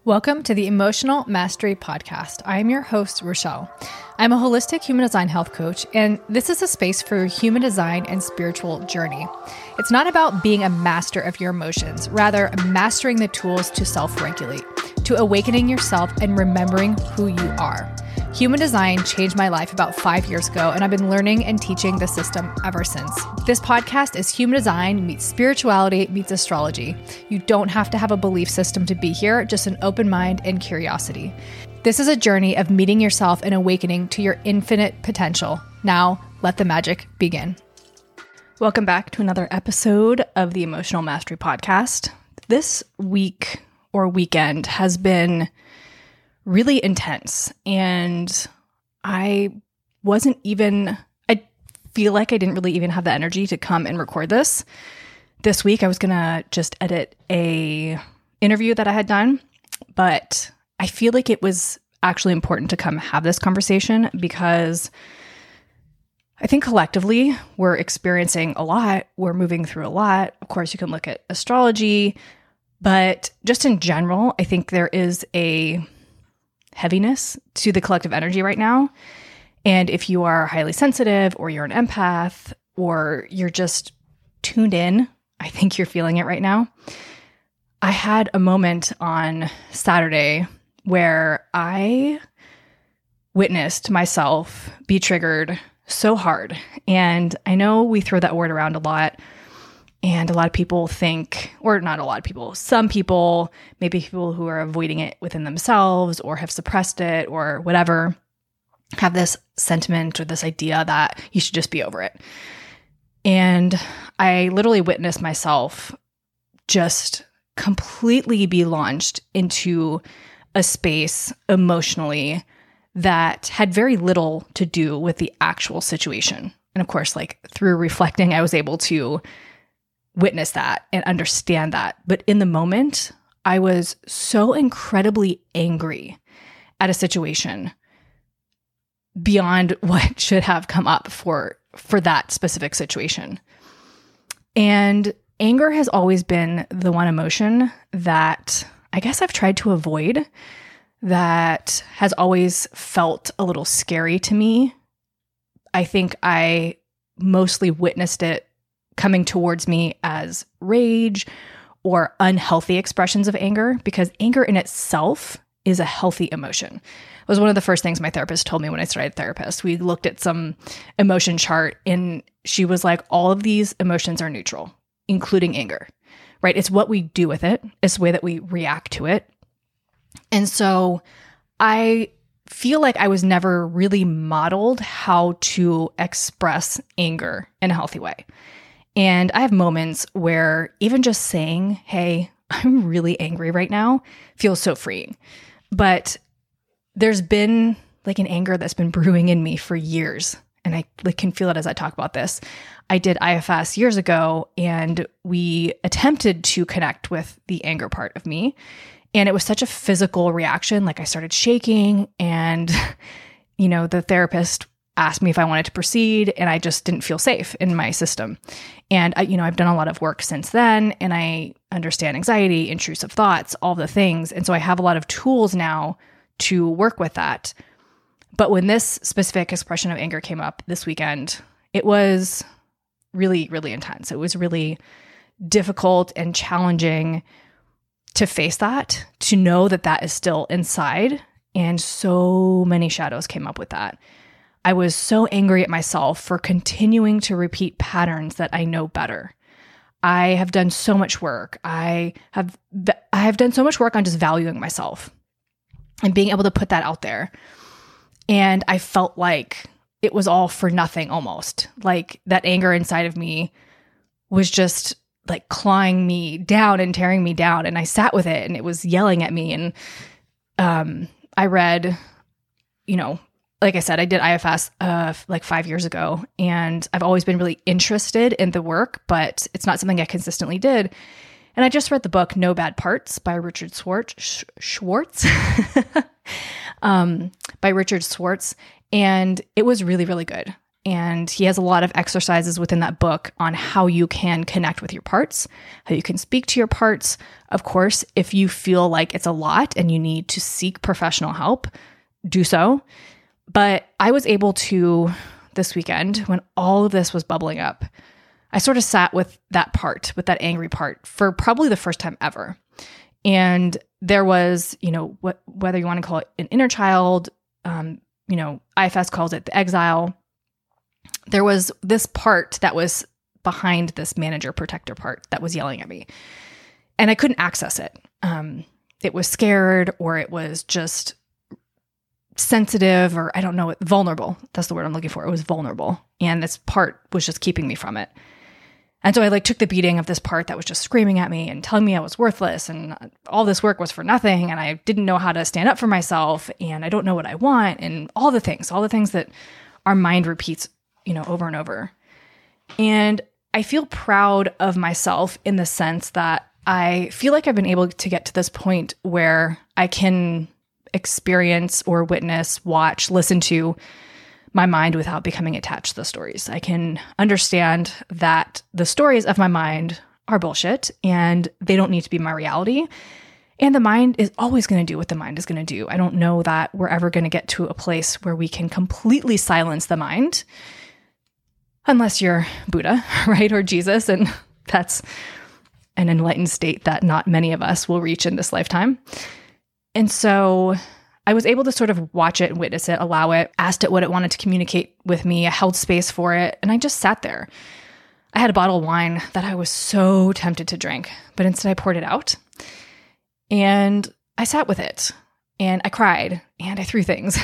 Welcome to the Emotional Mastery Podcast. I am your host, Rochelle. I'm a holistic human design health coach, and this is a space for human design and spiritual journey. It's not about being a master of your emotions, rather mastering the tools to self-regulate, to awakening yourself and remembering who you are. Human design changed my life about 5 years ago, and I've been learning and teaching the system ever since. This podcast is human design meets spirituality meets astrology. You don't have to have a belief system to be here, just an open mind and curiosity. This is a journey of meeting yourself and awakening to your infinite potential. Now, let the magic begin. Welcome back to another episode of the Emotional Mastery Podcast. This week or weekend has been really intense, and I feel like I didn't really even have the energy to come and record this. This week I was gonna just edit a interview that I had done, but I feel like it was actually important to come have this conversation because I think collectively we're experiencing a lot. We're moving through a lot. Of course, you can look at astrology, but just in general, I think there is a heaviness to the collective energy right now. And if you are highly sensitive or you're an empath or you're just tuned in, I think you're feeling it right now. I had a moment on Saturday where I witnessed myself be triggered so hard. And I know we throw that word around a lot. And a lot of people think, or not a lot of people, some people, maybe people who are avoiding it within themselves or have suppressed it or whatever, have this sentiment or this idea that you should just be over it. And I literally witnessed myself just completely be launched into a space emotionally that had very little to do with the actual situation. And of course, like through reflecting, I was able to witness that and understand that. But in the moment, I was so incredibly angry at a situation beyond what should have come up for that specific situation. And anger has always been the one emotion that I guess I've tried to avoid, that has always felt a little scary to me. I think I mostly witnessed it coming towards me as rage or unhealthy expressions of anger, because anger in itself is a healthy emotion. It was one of the first things my therapist told me when I started therapist. We looked at some emotion chart and she was like, all of these emotions are neutral, including anger, right? It's what we do with it. It's the way that we react to it. And so I feel like I was never really modeled how to express anger in a healthy way. And I have moments where even just saying, hey, I'm really angry right now feels so freeing. But there's been like an anger that's been brewing in me for years. And I can feel it as I talk about this. I did IFS years ago, and we attempted to connect with the anger part of me. And it was such a physical reaction. Like I started shaking, and, the therapist asked me if I wanted to proceed, and I just didn't feel safe in my system. And I've done a lot of work since then, and I understand anxiety, intrusive thoughts, all the things. And so I have a lot of tools now to work with that. But when this specific expression of anger came up this weekend, it was really, really intense. It was really difficult and challenging to face that, to know that that is still inside. And so many shadows came up with that. I was so angry at myself for continuing to repeat patterns that I know better. I have done so much work. I have done so much work on just valuing myself and being able to put that out there. And I felt like it was all for nothing almost. Like that anger inside of me was just like clawing me down and tearing me down. And I sat with it and it was yelling at me. And I read, like I said, I did IFS like 5 years ago, and I've always been really interested in the work, but it's not something I consistently did. And I just read the book No Bad Parts by Richard Schwartz, by Richard Schwartz, and it was really, really good. And he has a lot of exercises within that book on how you can connect with your parts, how you can speak to your parts. Of course, if you feel like it's a lot and you need to seek professional help, do so. But I was able to, this weekend, when all of this was bubbling up, I sort of sat with that part, with that angry part, for probably the first time ever. And there was, whether you want to call it an inner child, IFS calls it the exile. There was this part that was behind this manager protector part that was yelling at me, and I couldn't access it. It was scared, or it was just sensitive, or I don't know, vulnerable. That's the word I'm looking for. It was vulnerable. And this part was just keeping me from it. And so I took the beating of this part that was just screaming at me and telling me I was worthless and all this work was for nothing. And I didn't know how to stand up for myself, and I don't know what I want, and all the things that our mind repeats, over and over. And I feel proud of myself in the sense that I feel like I've been able to get to this point where I can experience or witness, watch, listen to my mind without becoming attached to the stories. I can understand that the stories of my mind are bullshit and they don't need to be my reality. And the mind is always going to do what the mind is going to do. I don't know that we're ever going to get to a place where we can completely silence the mind, unless you're Buddha, right? Or Jesus. And that's an enlightened state that not many of us will reach in this lifetime. And so I was able to sort of watch it, witness it, allow it, asked it what it wanted to communicate with me. I held space for it, and I just sat there. I had a bottle of wine that I was so tempted to drink, but instead I poured it out. And I sat with it, and I cried, and I threw things.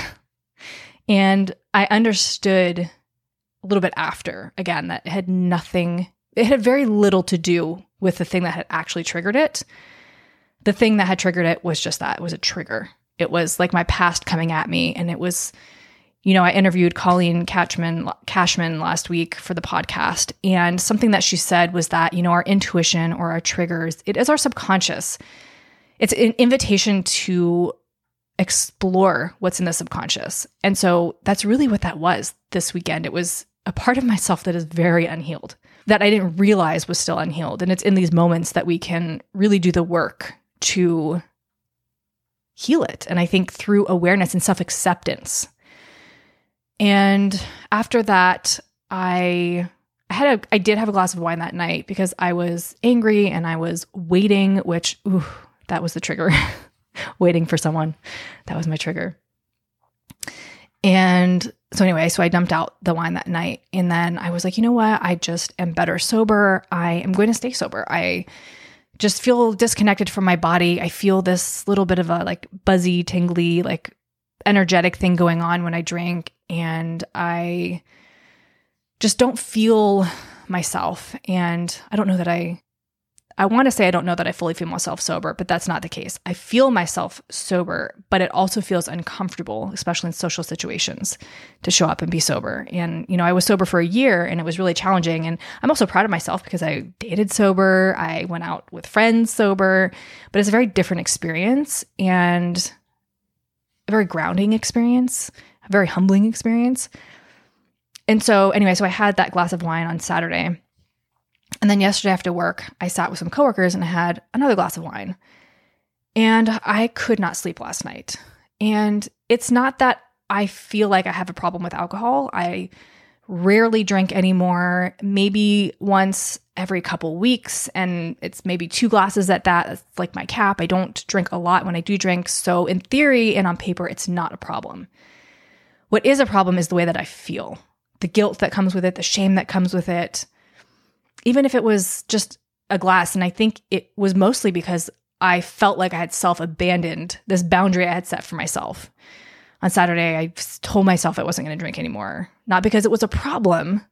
And I understood a little bit after, again, that it had very little to do with the thing that had actually triggered it. The thing that had triggered it was just that. It was a trigger. It was like my past coming at me. And it was, I interviewed Colleen Cashman last week for the podcast. And something that she said was that, our intuition or our triggers, it is our subconscious. It's an invitation to explore what's in the subconscious. And so that's really what that was this weekend. It was a part of myself that is very unhealed, that I didn't realize was still unhealed. And it's in these moments that we can really do the work to heal it. And I think through awareness and self-acceptance. And after that, I did have a glass of wine that night because I was angry and I was waiting, which, that was the trigger. Waiting for someone. That was my trigger. And so anyway, I dumped out the wine that night. And then I was like, you know what? I just am better sober. I am going to stay sober. I just feel disconnected from my body. I feel this little bit of a buzzy, tingly, energetic thing going on when I drink. And I just don't feel myself. And I don't know that I want to say I don't know that I fully feel myself sober, but that's not the case. I feel myself sober, but it also feels uncomfortable, especially in social situations, to show up and be sober. And, I was sober for a year and it was really challenging. And I'm also proud of myself because I dated sober. I went out with friends sober, but it's a very different experience and a very grounding experience, a very humbling experience. And so anyway, so I had that glass of wine on Saturday. And then yesterday after work, I sat with some coworkers and I had another glass of wine. And I could not sleep last night. And it's not that I feel like I have a problem with alcohol. I rarely drink anymore, maybe once every couple weeks. And it's maybe 2 glasses at that. That's like my cap. I don't drink a lot when I do drink. So in theory and on paper, it's not a problem. What is a problem is the way that I feel, the guilt that comes with it, the shame that comes with it. Even if it was just a glass, and I think it was mostly because I felt like I had self-abandoned this boundary I had set for myself. On Saturday, I told myself I wasn't going to drink anymore, not because it was a problem,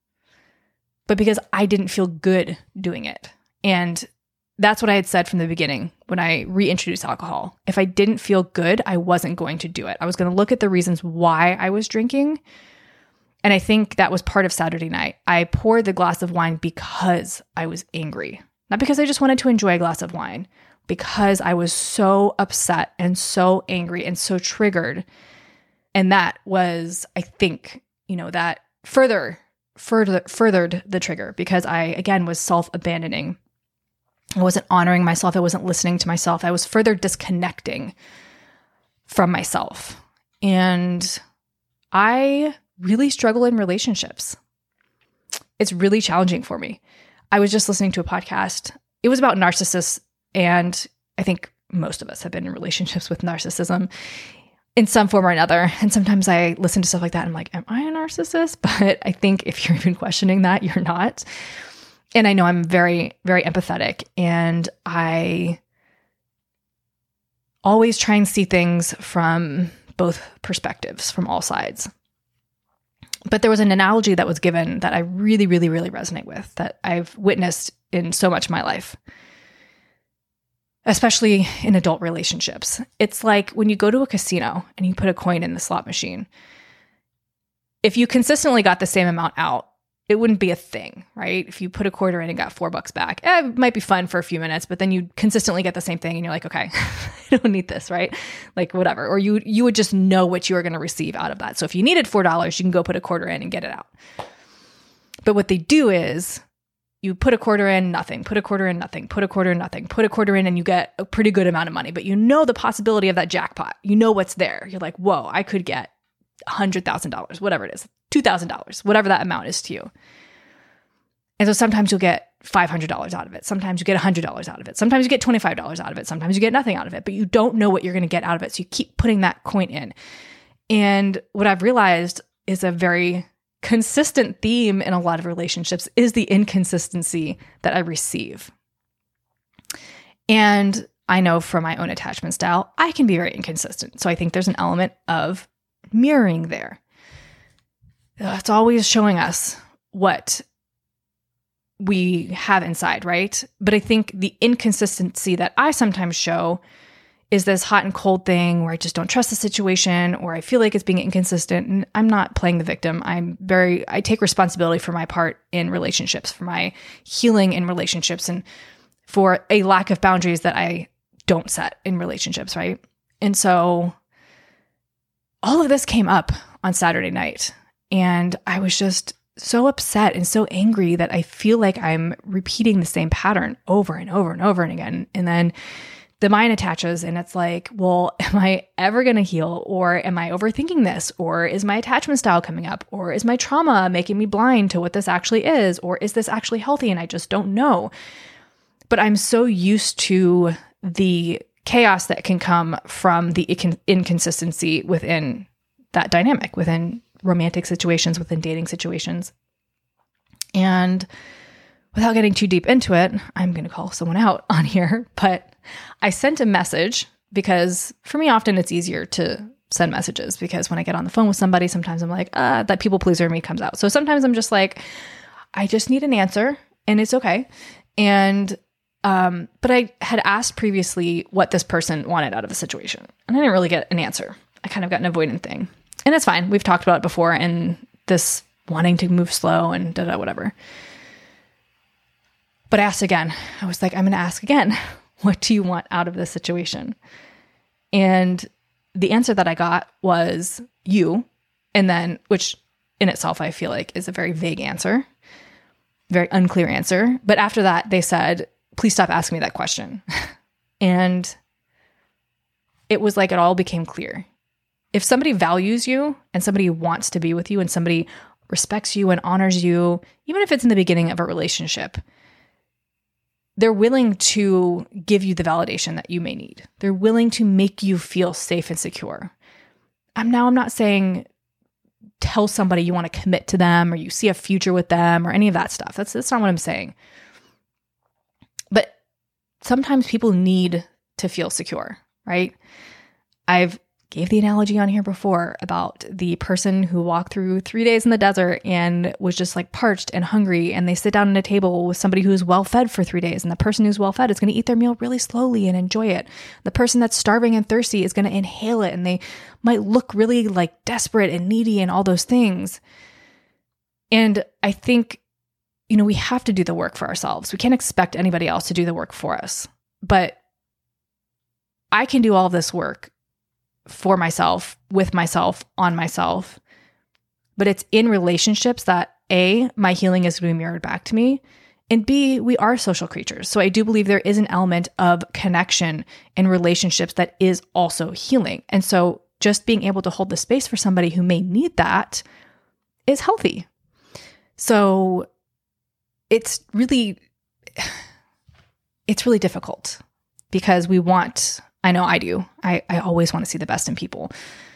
but because I didn't feel good doing it. And that's what I had said from the beginning when I reintroduced alcohol. If I didn't feel good, I wasn't going to do it. I was going to look at the reasons why I was drinking. And I think that was part of Saturday night. I poured the glass of wine because I was angry, not because I just wanted to enjoy a glass of wine, because I was so upset and so angry and so triggered. And that was, I think, that furthered the trigger because I, again, was self-abandoning. I wasn't honoring myself. I wasn't listening to myself. I was further disconnecting from myself. And I really struggle in relationships. It's really challenging for me. I was just listening to a podcast. It was about narcissists, and I think most of us have been in relationships with narcissism in some form or another. And sometimes I listen to stuff like that and I'm like, am I a narcissist? But I think if you're even questioning that, you're not. And I know I'm very, very empathetic, and I always try and see things from both perspectives, from all sides. But there was an analogy that was given that I really, really, really resonate with, that I've witnessed in so much of my life, especially in adult relationships. It's like when you go to a casino and you put a coin in the slot machine. If you consistently got the same amount out, it wouldn't be a thing, right? If you put a quarter in and got $4 back, it might be fun for a few minutes, but then you consistently get the same thing and you're like, okay, I don't need this, right? Like whatever. Or you would just know what you were going to receive out of that. So if you needed $4, you can go put a quarter in and get it out. But what they do is you put a quarter in, nothing, put a quarter in, nothing, put a quarter in, nothing, put a quarter in, and you get a pretty good amount of money. But you know the possibility of that jackpot. You know what's there. You're like, whoa, I could get $100,000, whatever it is, $2,000, whatever that amount is to you. And so sometimes you'll get $500 out of it. Sometimes you get $100 out of it. Sometimes you get $25 out of it. Sometimes you get nothing out of it, but you don't know what you're going to get out of it. So you keep putting that coin in. And what I've realized is a very consistent theme in a lot of relationships is the inconsistency that I receive. And I know from my own attachment style, I can be very inconsistent. So I think there's an element of mirroring there. It's always showing us what we have inside, right? But I think the inconsistency that I sometimes show is this hot and cold thing where I just don't trust the situation, or I feel like it's being inconsistent. And I'm not playing the victim. I take responsibility for my part in relationships, for my healing in relationships, and for a lack of boundaries that I don't set in relationships, right? And so all of this came up on Saturday night, and I was just so upset and so angry that I feel like I'm repeating the same pattern over and over and over and again. And then the mind attaches and it's like, well, am I ever going to heal? Or am I overthinking this? Or is my attachment style coming up? Or is my trauma making me blind to what this actually is? Or is this actually healthy and I just don't know? But I'm so used to the chaos that can come from the inconsistency within that dynamic, within romantic situations, within dating situations. And without getting too deep into it, I'm going to call someone out on here, but I sent a message because for me, often it's easier to send messages because when I get on the phone with somebody, sometimes I'm like, that people pleaser in me comes out. So sometimes I'm just like, I just need an answer and it's okay. And, but I had asked previously what this person wanted out of the situation and I didn't really get an answer. I kind of got an avoidant thing. And it's fine. We've talked about it before and this wanting to move slow and whatever. But I asked again. I was like, I'm going to ask again. What do you want out of this situation? And the answer that I got was you. And then, which in itself, I feel like is a very vague answer, very unclear answer. But after that, they said, please stop asking me that question. And it was like it all became clear. If somebody values you and somebody wants to be with you and somebody respects you and honors you, even if it's in the beginning of a relationship, they're willing to give you the validation that you may need. They're willing to make you feel safe and secure. I'm not saying tell somebody you want to commit to them or you see a future with them or any of that stuff. That's not what I'm saying. But sometimes people need to feel secure, right? I've gave the analogy on here before about the person who walked through 3 days in the desert and was just like parched and hungry, and they sit down at a table with somebody who's well fed for 3 days, and the person who's well fed is going to eat their meal really slowly and enjoy it. The person that's starving and thirsty is going to inhale it, and they might look really like desperate and needy and all those things. And I think, we have to do the work for ourselves. We can't expect anybody else to do the work for us. But I can do all of this work for myself, with myself, on myself, but it's in relationships that A, my healing is going to be mirrored back to me, and B, we are social creatures. So I do believe there is an element of connection in relationships that is also healing. And so just being able to hold the space for somebody who may need that is healthy. So it's really difficult because we want, I know I do, I always want to see the best in people.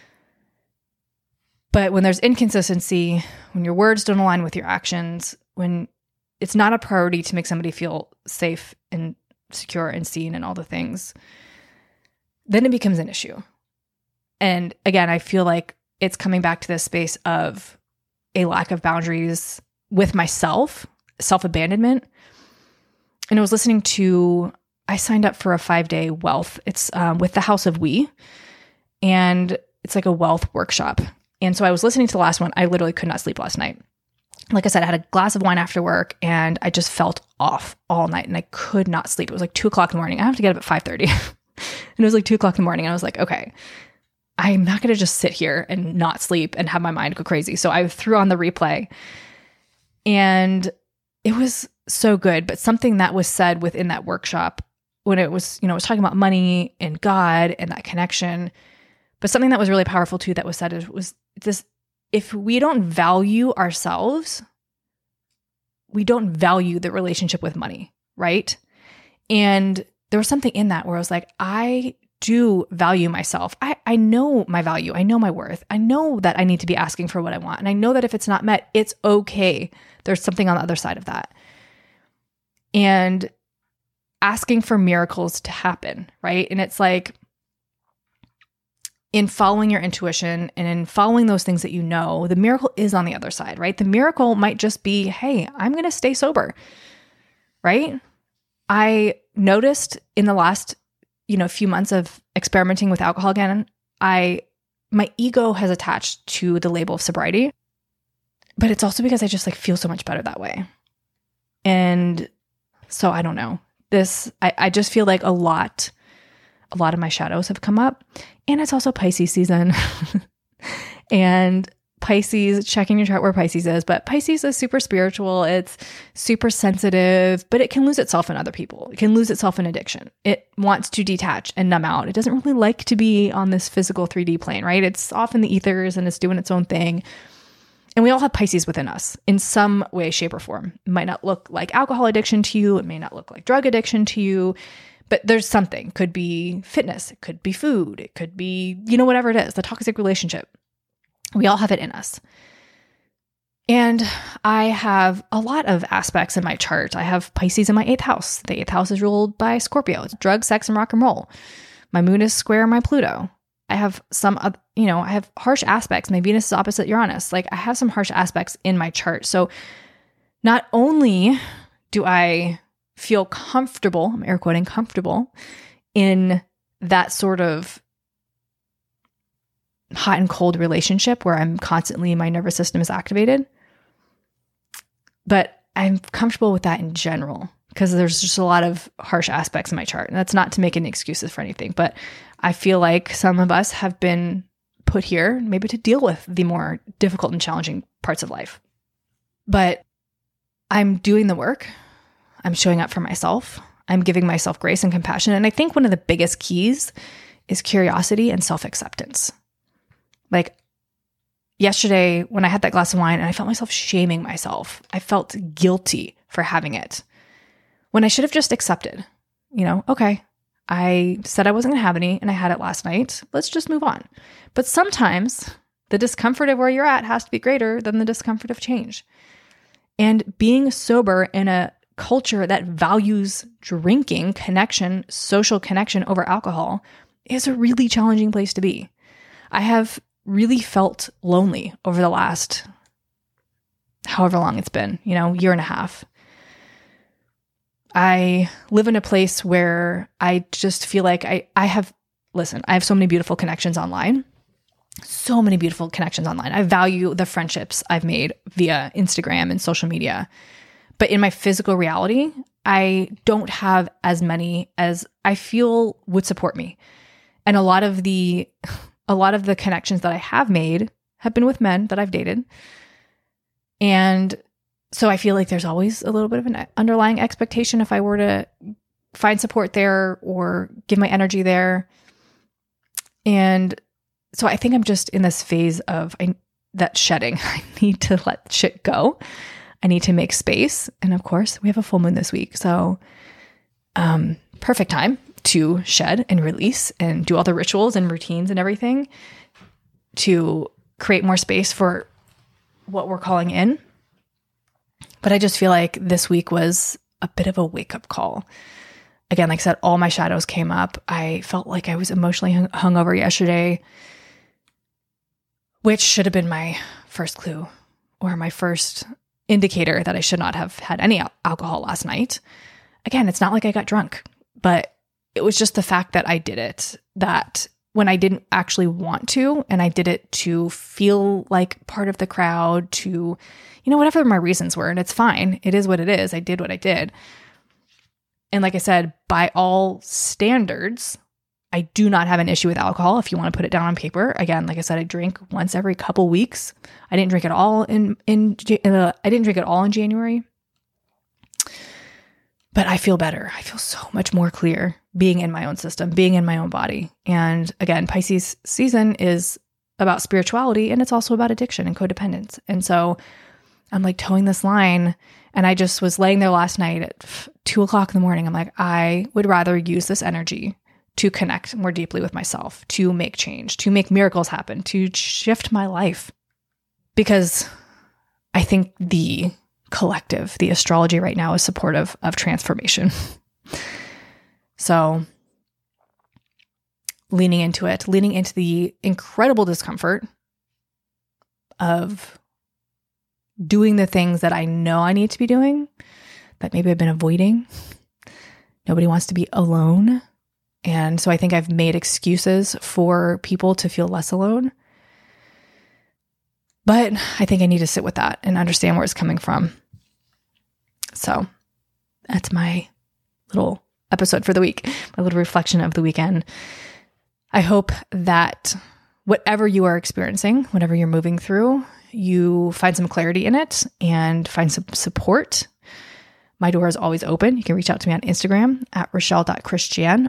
But when there's inconsistency, when your words don't align with your actions, when it's not a priority to make somebody feel safe and secure and seen and all the things, then it becomes an issue. And again, I feel like it's coming back to this space of a lack of boundaries with myself, self-abandonment. And I signed up for a 5-day wealth. It's with the House of We, and it's like a wealth workshop. And so I was listening to the last one. I literally could not sleep last night. Like I said, I had a glass of wine after work and I just felt off all night and I could not sleep. It was like 2:00 in the morning. I have to get up at 5:30 and it was like 2:00 in the morning. And I was like, okay, I'm not going to just sit here and not sleep and have my mind go crazy. So I threw on the replay and it was so good. But something that was said within that workshop when it was, it was talking about money and God and that connection. But something that was really powerful too that was said was this: if we don't value ourselves, we don't value the relationship with money, right? And there was something in that where I was like, I do value myself. I know my value. I know my worth. I know that I need to be asking for what I want. And I know that if it's not met, it's okay. There's something on the other side of that. And asking for miracles to happen, right? And it's like, in following your intuition and in following those things that you know, the miracle is on the other side, right? The miracle might just be, hey, I'm going to stay sober, right? I noticed in the last, few months of experimenting with alcohol again, my ego has attached to the label of sobriety, but it's also because I just feel so much better that way. And so I don't know. I just feel like a lot of my shadows have come up, and it's also Pisces season. And Pisces, checking your chart where Pisces is, but Pisces is super spiritual. It's super sensitive, but it can lose itself in other people. It can lose itself in addiction. It wants to detach and numb out. It doesn't really like to be on this physical 3D plane, right? It's off in the ethers and it's doing its own thing. And we all have Pisces within us in some way, shape, or form. It might not look like alcohol addiction to you. It may not look like drug addiction to you. But there's something. Could be fitness. It could be food. It could be, whatever it is, the toxic relationship. We all have it in us. And I have a lot of aspects in my chart. I have Pisces in my 8th house. The 8th house is ruled by Scorpio. It's drugs, sex, and rock and roll. My moon is square my Pluto. I have I have harsh aspects. My Venus is opposite Uranus. I have some harsh aspects in my chart. So not only do I feel comfortable, I'm air quoting comfortable, in that sort of hot and cold relationship where I'm constantly, my nervous system is activated. But I'm comfortable with that in general because there's just a lot of harsh aspects in my chart. And that's not to make any excuses for anything, but I feel like some of us have been put here maybe to deal with the more difficult and challenging parts of life. But I'm doing the work. I'm showing up for myself. I'm giving myself grace and compassion. And I think one of the biggest keys is curiosity and self-acceptance. Yesterday when I had that glass of wine and I felt myself shaming myself, I felt guilty for having it when I should have just accepted, okay, I said I wasn't going to have any and I had it last night. Let's just move on. But sometimes the discomfort of where you're at has to be greater than the discomfort of change. And being sober in a culture that values drinking, connection, social connection over alcohol is a really challenging place to be. I have really felt lonely over the last however long it's been, year and a half. I live in a place where I just feel like I have so many beautiful connections online. So many beautiful connections online. I value the friendships I've made via Instagram and social media. But in my physical reality, I don't have as many as I feel would support me. And a lot of the connections that I have made have been with men that I've dated. And so I feel like there's always a little bit of an underlying expectation if I were to find support there or give my energy there. And so I think I'm just in this phase of that shedding. I need to let shit go. I need to make space. And of course, we have a full moon this week. So perfect time to shed and release and do all the rituals and routines and everything to create more space for what we're calling in. But I just feel like this week was a bit of a wake-up call. Again, like I said, all my shadows came up. I felt like I was emotionally hungover yesterday, which should have been my first clue or my first indicator that I should not have had any alcohol last night. Again, it's not like I got drunk, but it was just the fact that I did it, that when I didn't actually want to, and I did it to feel like part of the crowd, to, whatever my reasons were, and it's fine. It is what it is. I did what I did. And like I said, by all standards, I do not have an issue with alcohol if you want to put it down on paper. Again, like I said, I drink once every couple weeks. I didn't drink it all in January. But I feel better. I feel so much more clear being in my own system, being in my own body. And again, Pisces season is about spirituality, and it's also about addiction and codependence. And so I'm like towing this line, and I just was laying there last night at 2:00 in the morning. I'm like, I would rather use this energy to connect more deeply with myself, to make change, to make miracles happen, to shift my life. Because I think the collective, the astrology right now is supportive of transformation. So leaning into it, leaning into the incredible discomfort of doing the things that I know I need to be doing, that maybe I've been avoiding. Nobody wants to be alone. And so I think I've made excuses for people to feel less alone. But I think I need to sit with that and understand where it's coming from. So that's my little episode for the week, my little reflection of the weekend. I hope that whatever you are experiencing, whatever you're moving through, you find some clarity in it and find some support. My door is always open. You can reach out to me on Instagram at Rochelle.Christiane,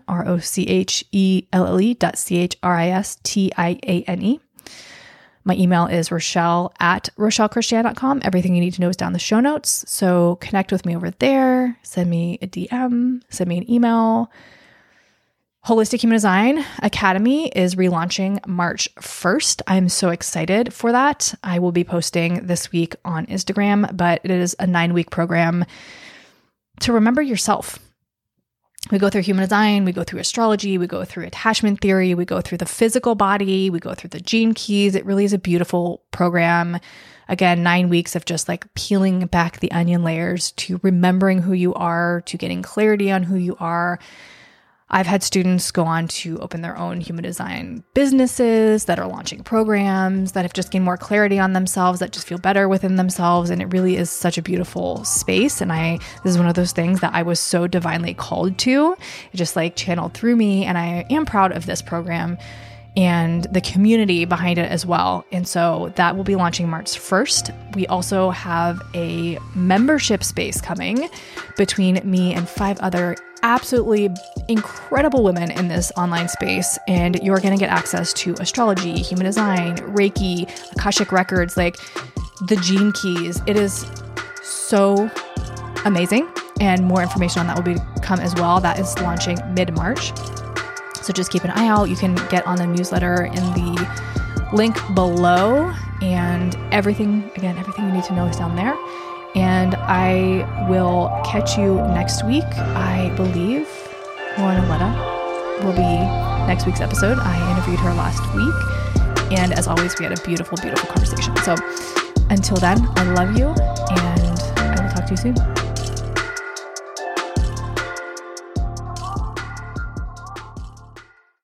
ROCHELLE.CHRISTIANE. My email is Rochelle@RochelleChristiane.com. Everything you need to know is down the show notes. So connect with me over there. Send me a DM, send me an email. Holistic Human Design Academy is relaunching March 1st. I'm so excited for that. I will be posting this week on Instagram, but it is a 9-week program to remember yourself. We go through human design, we go through astrology, we go through attachment theory, we go through the physical body, we go through the gene keys. It really is a beautiful program. Again, 9 weeks of just like peeling back the onion layers to remembering who you are, to getting clarity on who you are. I've had students go on to open their own human design businesses that are launching programs that have just gained more clarity on themselves, that just feel better within themselves. And it really is such a beautiful space. And this is one of those things that I was so divinely called to. It just like channeled through me. And I am proud of this program and the community behind it as well. And so that will be launching March 1st. We also have a membership space coming between me and 5 other absolutely incredible women in this online space. And you're going to get access to astrology, human design, Reiki, Akashic records, like the gene keys. It is so amazing. And more information on that will come as well. That is launching mid-March. So just keep an eye out. You can get on the newsletter in the link below, and everything you need to know is down there. And I will catch you next week. I believe Lauren Aletta will be next week's episode. I interviewed her last week. And as always, we had a beautiful, beautiful conversation. So until then, I love you, and I will talk to you soon.